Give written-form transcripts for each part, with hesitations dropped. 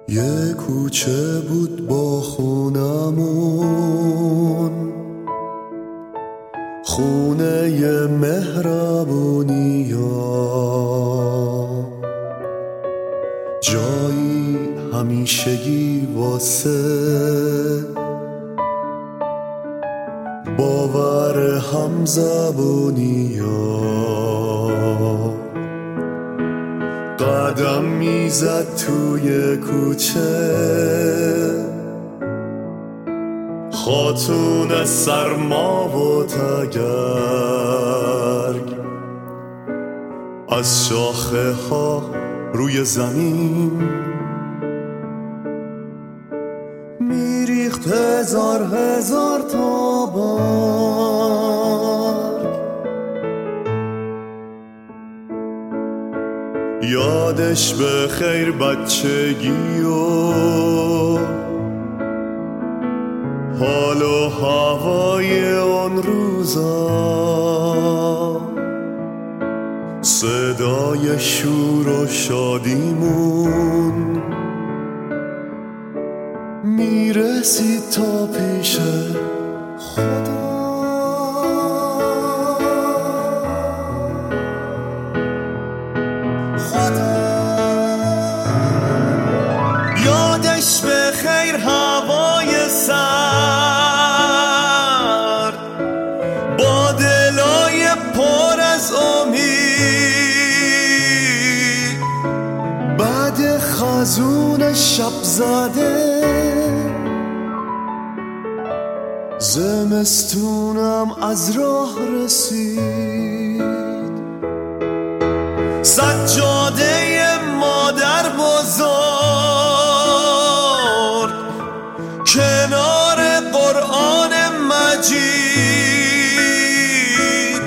یه کوچه بود با خونمون، خونه ی مهربونی ها، جایی همیشگی واسه باور همزبونی ها. قدم میزد توی کوچه خاتون سرما و تگرگ، از شاخه ها روی زمین میریخت هزار هزار تا برگ. یادش به خیر بچگی و حال و هوای اون روزا، صدای شور و شادیمون میرسید تا پیش خدا. یادش به خیر هوای سرد با دلای پر از امید، بعد خزون شب زده زمستونم از راه رسید. سجاده مادر بزرگ کنار قرآن مجید،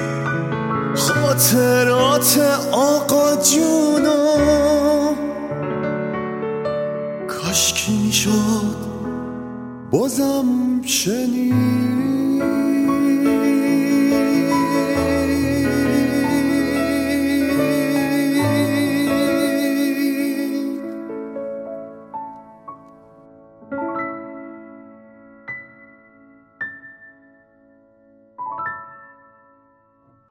خاطرات آقا جونم کاشکی میشد بازم شنید.